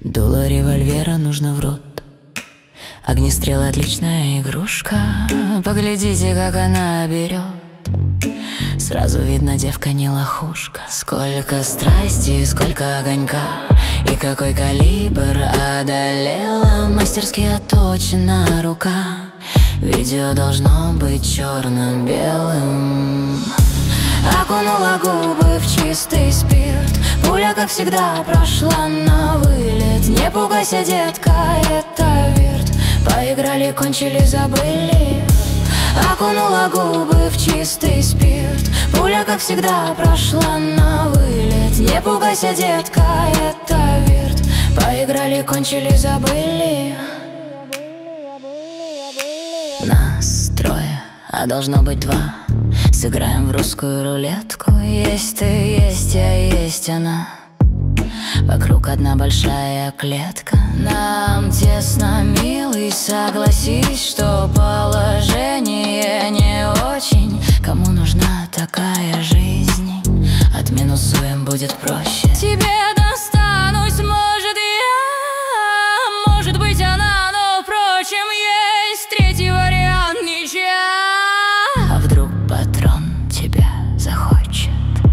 Дуло револьвера нужно в рот. Огнестрел — отличная игрушка. Поглядите, как она берет. Сразу видно, девка не лохушка. Сколько страсти, сколько огонька, и какой калибр одолела. Мастерски отточена рука. Видео должно быть черно-белым. Окунула губы в чистый спирт. Пуля, как всегда, прошла на вылет. Не пугайся, детка, это вирт. Поиграли, кончили, забыли. Окунула губы в чистый спирт. Пуля, как всегда, прошла на вылет. Не пугайся, детка, это вирт. Поиграли, кончили, забыли. Нас трое, а должно быть два. Сыграем в русскую рулетку. Есть ты, есть я, есть она. Вокруг одна большая клетка. Нам тесно, милый, согласись, что положение не очень. Кому нужна такая жизнь? Отминусуем, будет проще. Тебе достанусь, может я, может быть она, но впрочем есть третий вариант — ничья. А вдруг патрон тебя захочет?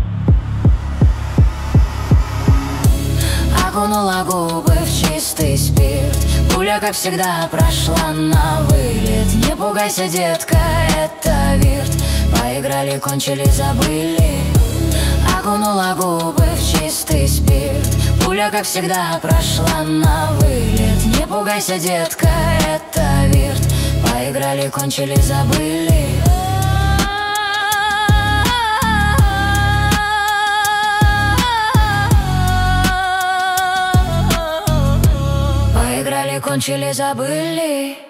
Окунула губы в чистый спирт. Пуля, как всегда, прошла на вылет. Не пугайся, детка, это вирт. Поиграли, кончили, забыли. Окунула губы в чистый спирт. Пуля, как всегда, прошла на вылет. Не пугайся, детка, это вирт. Поиграли, кончили, забыли. Поиграли, кончили, забыли.